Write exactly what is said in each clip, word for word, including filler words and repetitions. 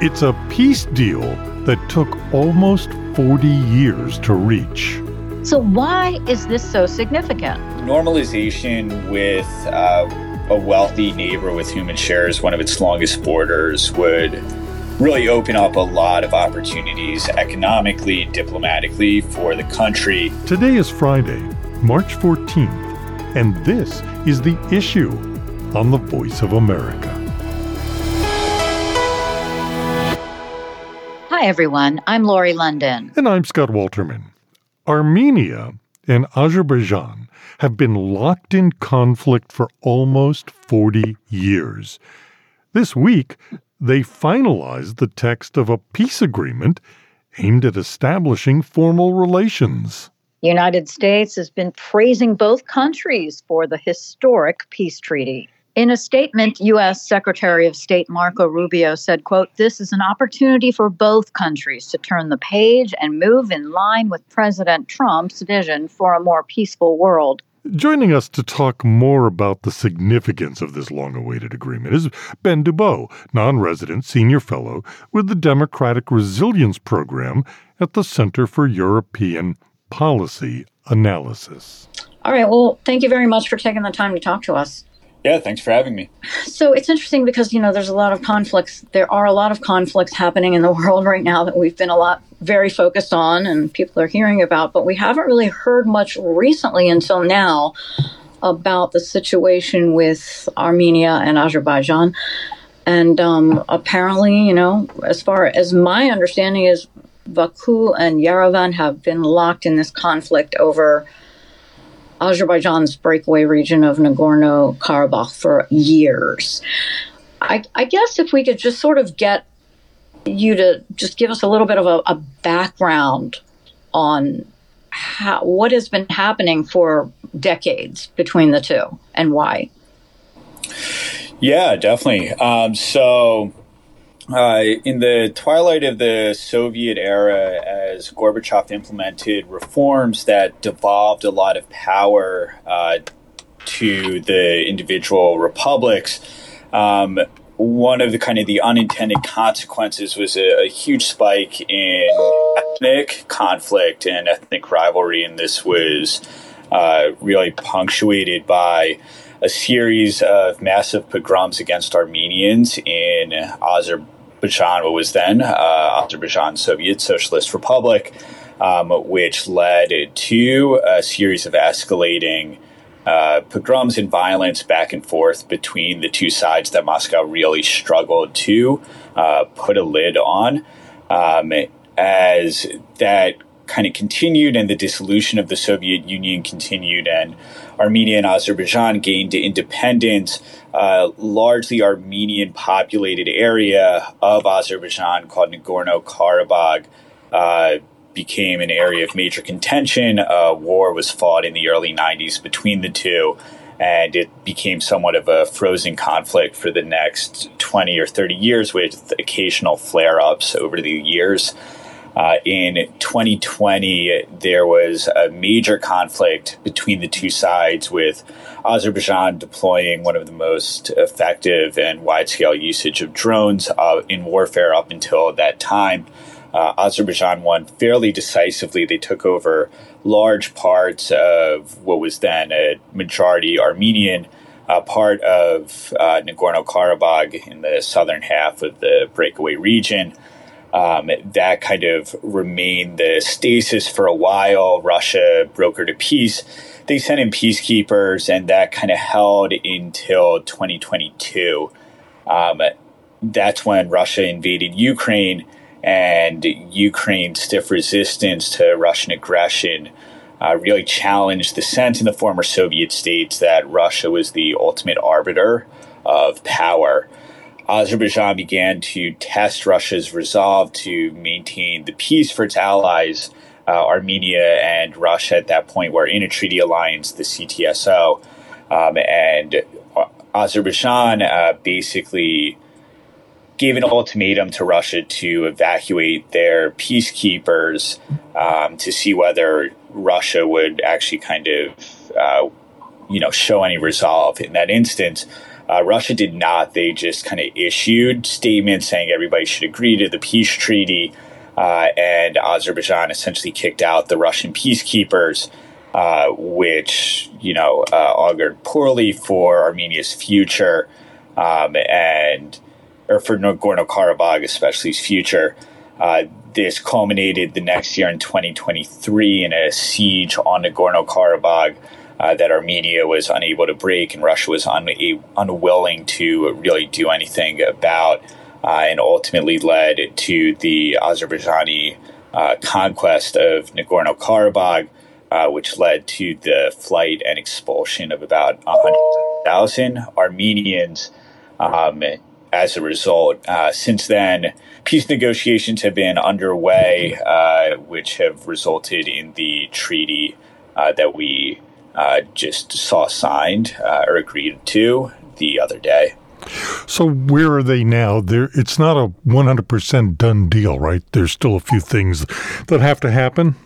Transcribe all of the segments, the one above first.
It's a peace deal that took almost forty years to reach. So why is this so significant? Normalization with uh, a wealthy neighbor with whom it shares one of its longest borders would really open up a lot of opportunities economically, diplomatically for the country. Today is Friday, March fourteenth, and this is The Issue on the Voice of America. Hi, everyone. I'm Lori London. And I'm Scott Walterman. Armenia and Azerbaijan have been locked in conflict for almost forty years. This week, they finalized the text of a peace agreement aimed at establishing formal relations. The United States has been praising both countries for the historic peace treaty. In a statement, U S. Secretary of State Marco Rubio said, quote, "This is an opportunity for both countries to turn the page and move in line with President Trump's vision for a more peaceful world." Joining us to talk more about the significance of this long-awaited agreement is Ben Dubow, non-resident senior fellow with the Democratic Resilience Program at the Center for European Policy Analysis. All right. Well, thank you very much for taking the time to talk to us. Yeah, thanks for having me. So it's interesting because, you know, there's a lot of conflicts. There are a lot of conflicts happening in the world right now that we've been a lot very focused on and people are hearing about, but we haven't really heard much recently until now about the situation with Armenia and Azerbaijan. And um, apparently, you know, as far as my understanding is, Baku and Yerevan have been locked in this conflict over Azerbaijan's breakaway region of Nagorno-Karabakh for years. I, I guess if we could just sort of get you to just give us a little bit of a, a background on how, what has been happening for decades between the two and why. Yeah, definitely. Um, so uh, in the twilight of the Soviet era, as Gorbachev implemented reforms that devolved a lot of power uh, to the individual republics, um, one of the kind of the unintended consequences was a, a huge spike in ethnic conflict and ethnic rivalry. And this was uh, really punctuated by a series of massive pogroms against Armenians in Azerbaijan, what was then uh, Azerbaijan Soviet Socialist Republic, um, which led to a series of escalating uh, pogroms and violence back and forth between the two sides that Moscow really struggled to uh, put a lid on. Um, as that kind of continued and the dissolution of the Soviet Union continued and Armenia and Azerbaijan gained independence, uh, largely Armenian populated area of Azerbaijan called Nagorno-Karabakh uh, became an area of major contention. Uh, war was fought in the early nineties between the two, and it became somewhat of a frozen conflict for the next twenty or thirty years with occasional flare-ups over the years. Uh, in twenty twenty, there was a major conflict between the two sides, with Azerbaijan deploying one of the most effective and wide-scale usage of drones uh, in warfare up until that time. Uh, Azerbaijan won fairly decisively. They took over large parts of what was then a majority Armenian uh, part of uh, Nagorno-Karabakh in the southern half of the breakaway region. Um, that kind of remained the stasis for a while. Russia brokered a peace. They sent in peacekeepers, and that kind of held until twenty twenty-two. Um, that's when Russia invaded Ukraine, and Ukraine's stiff resistance to Russian aggression uh, really challenged the sense in the former Soviet states that Russia was the ultimate arbiter of power. Azerbaijan began to test Russia's resolve to maintain the peace for its allies. Uh, Armenia and Russia at that point were in a treaty alliance, the C T S O, um, and Azerbaijan uh, basically gave an ultimatum to Russia to evacuate their peacekeepers um, to see whether Russia would actually kind of, uh, you know, show any resolve. In that instance, Uh, Russia did not. They just kind of issued statements saying everybody should agree to the peace treaty, uh, and Azerbaijan essentially kicked out the Russian peacekeepers, uh, which, you know, uh, augured poorly for Armenia's future, um, and or for Nagorno-Karabakh, especially's future. Uh, this culminated the next year in twenty twenty-three in a siege on Nagorno-Karabakh uh, that Armenia was unable to break, and Russia was un- unwilling to really do anything about, uh, and ultimately led to the Azerbaijani uh, conquest of Nagorno-Karabakh, uh, which led to the flight and expulsion of about one hundred thousand Armenians. Um, as a result, uh, since then, peace negotiations have been underway, uh, which have resulted in the treaty uh, that we uh, just saw signed uh, or agreed to the other day. So where are they now? There, it's not a one hundred percent done deal, right? There's still a few things that have to happen.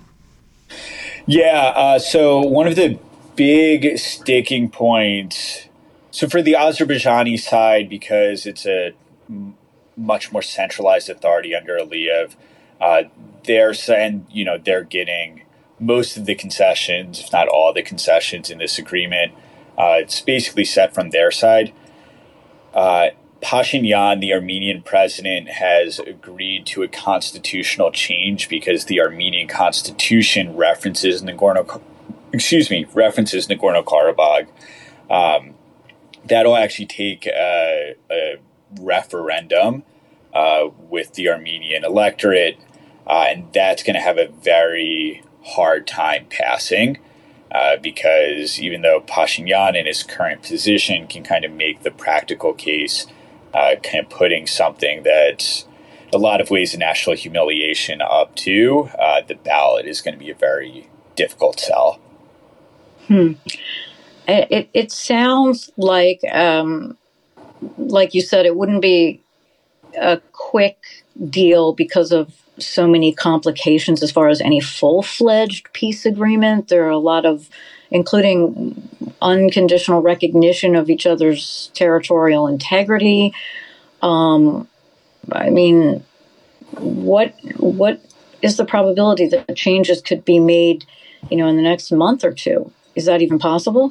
Yeah. Uh, so one of the big sticking points. So for the Azerbaijani side, because it's a m- much more centralized authority under Aliyev, uh, they're saying, you know, they're getting most of the concessions, if not all the concessions in this agreement. Uh, it's basically set from their side. Uh, Pashinyan, the Armenian president, has agreed to a constitutional change because the Armenian constitution references Nagorno, excuse me, references Nagorno-Karabakh. Um, that'll actually take a, a referendum uh, with the Armenian electorate, uh, and that's going to have a very hard time passing. Uh, because even though Pashinyan in his current position can kind of make the practical case, uh, kind of putting something that's a lot of ways of national humiliation up to uh, the ballot is going to be a very difficult sell. Hmm. It it sounds like, um, like you said, it wouldn't be a quick deal because of so many complications as far as any full-fledged peace agreement. There are a lot of, including unconditional recognition of each other's territorial integrity. Um, I mean, what what is the probability that changes could be made, you know, in the next month or two? Is that even possible?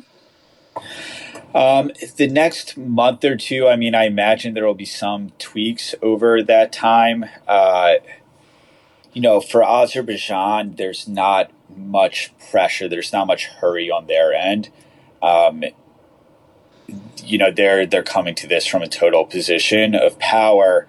Um, the next month or two, I mean, I imagine there will be some tweaks over that time. Uh, you know, for Azerbaijan, there's not much pressure. There's not much hurry on their end. Um, you know, they're they're coming to this from a total position of power.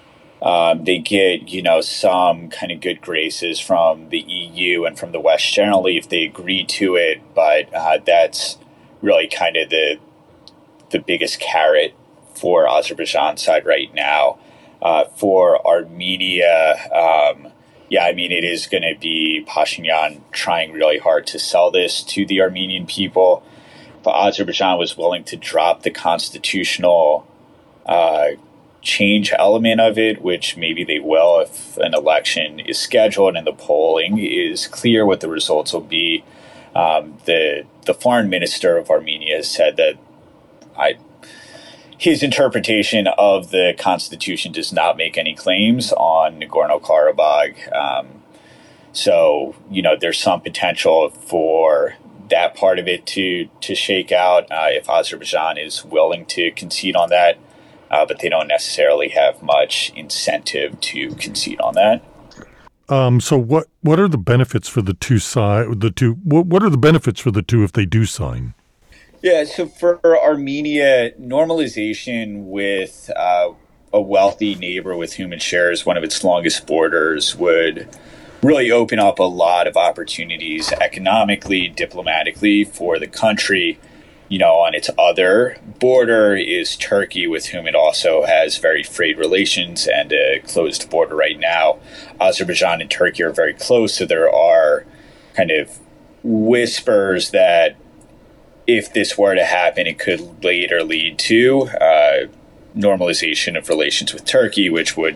Um, they get, you know, some kind of good graces from the E U and from the West generally if they agree to it, but uh, that's really kind of the the biggest carrot for Azerbaijan's side right now. Uh, for Armenia, um, yeah, I mean, it is going to be Pashinyan trying really hard to sell this to the Armenian people. But Azerbaijan was willing to drop the constitutional uh, change element of it, which maybe they will if an election is scheduled and the polling is clear what the results will be. Um, the the foreign minister of Armenia said that I, his interpretation of the constitution does not make any claims on Nagorno-Karabakh. Um, so, you know, there's some potential for that part of it to to shake out uh, if Azerbaijan is willing to concede on that. Uh, but they don't necessarily have much incentive to concede on that. Um, so what, what are the benefits for the two side? The two what, what are the benefits for the two if they do sign? Yeah, so for Armenia, normalization with uh, a wealthy neighbor with whom it shares one of its longest borders would really open up a lot of opportunities economically, diplomatically for the country. You know, on its other border is Turkey, with whom it also has very frayed relations and a closed border right now. Azerbaijan and Turkey are very close, so there are kind of whispers that if this were to happen, it could later lead to uh, normalization of relations with Turkey, which would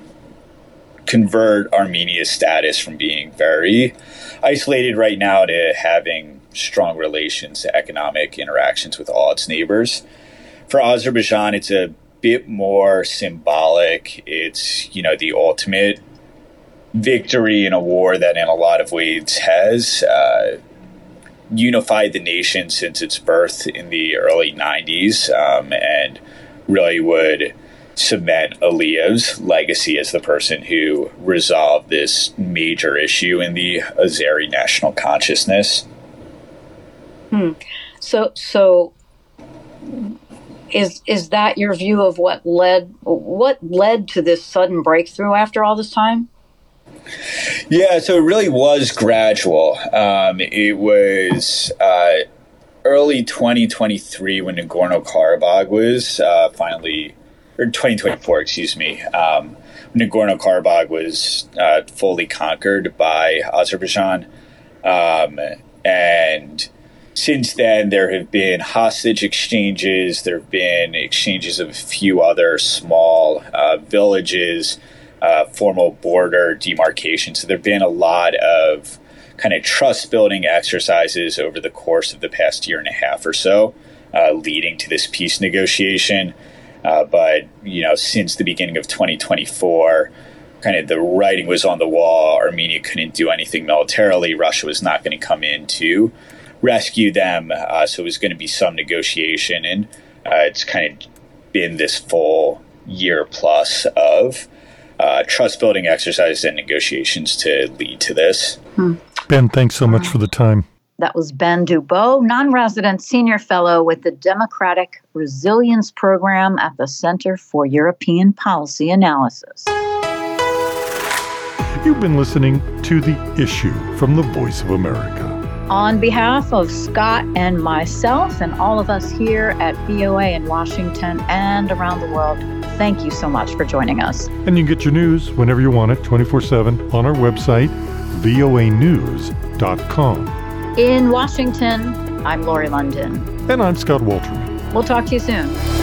convert Armenia's status from being very isolated right now to having strong relations, economic interactions with all its neighbors. for Azerbaijan, it's a bit more symbolic. It's, you know, the ultimate victory in a war that in a lot of ways has uh, unified the nation since its birth in the early nineties, um, and really would cement Aliyev's legacy as the person who resolved this major issue in the Azeri national consciousness. Hmm. So, so is is that your view of what led what led to this sudden breakthrough after all this time? Yeah, so it really was gradual. Um, it was uh, early twenty twenty-three when Nagorno-Karabakh was uh, finally, or twenty twenty-four, excuse me, um, when Nagorno-Karabakh was uh, fully conquered by Azerbaijan. Um, and since then, there have been hostage exchanges. There have been exchanges of a few other small uh, villages, uh, formal border demarcation. So there have been a lot of kind of trust-building exercises over the course of the past year and a half or so, uh, leading to this peace negotiation. Uh, but, you know, since the beginning of twenty twenty-four, kind of the writing was on the wall. Armenia couldn't do anything militarily. Russia was not going to come in to rescue them. Uh, so it was going to be some negotiation. And uh, it's kind of been this full year plus of uh, trust building exercises and negotiations to lead to this. Hmm. Ben, thanks so much for the time. That was Ben Dubow, non-resident senior fellow with the Democratic Resilience Program at the Center for European Policy Analysis. You've been listening to The Issue from the Voice of America. On behalf of Scott and myself and all of us here at V O A in Washington and around the world, thank you so much for joining us. And you can get your news whenever you want it, twenty-four seven, on our website, V O A news dot com. In Washington, I'm Lori London. And I'm Scott Walterman. We'll talk to you soon.